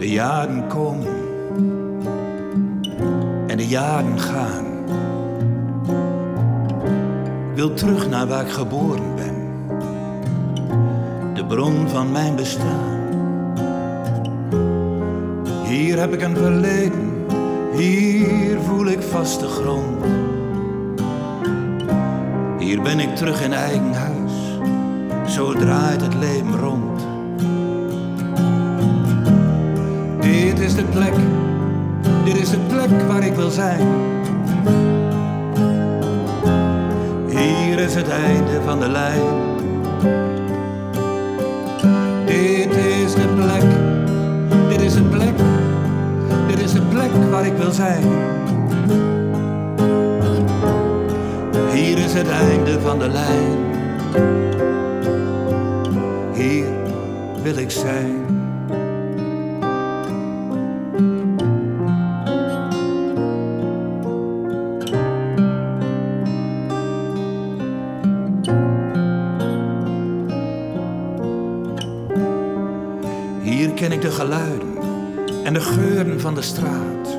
De jaren komen en de jaren gaan. Ik wil terug naar waar ik geboren ben, de bron van mijn bestaan. Hier heb ik een verleden, hier voel ik vaste grond. Hier ben ik terug in eigen huis, zo draait het leven rond. Dit is de plek waar ik wil zijn. Hier is het einde van de lijn. Dit is de plek waar ik wil zijn. Hier is het einde van de lijn. Hier wil ik zijn. Hier ken ik de geluiden en de geuren van de straat.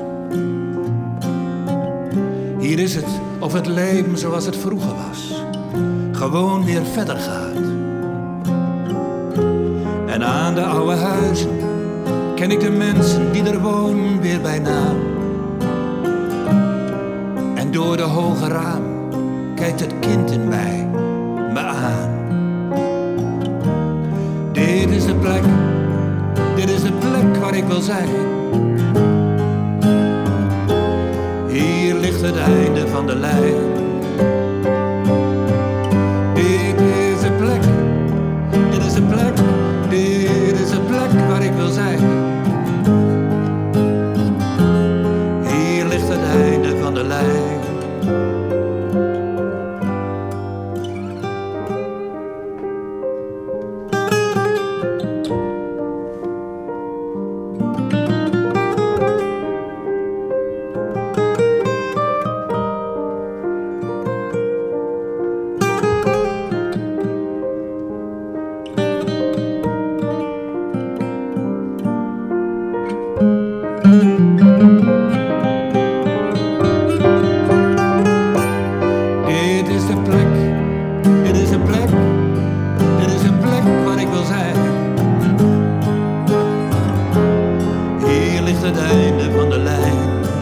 Hier is het of het leven zoals het vroeger was, gewoon weer verder gaat. En aan de oude huizen ken ik de mensen die er wonen weer bij naam. En door de hoge raam kijkt het kind in mij me aan. Dit is de plek waar ik wil zijn. Hier ligt het einde van de lijn. Dit is de plek waar ik wil zijn. Hier ligt het einde van de lijn. Het einde van de lijn.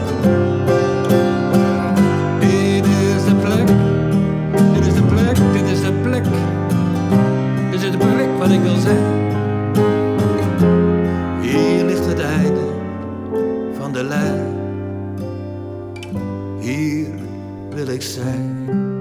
Dit is de plek waar ik wil zijn. Hier ligt het einde van de lijn. Hier wil ik zijn.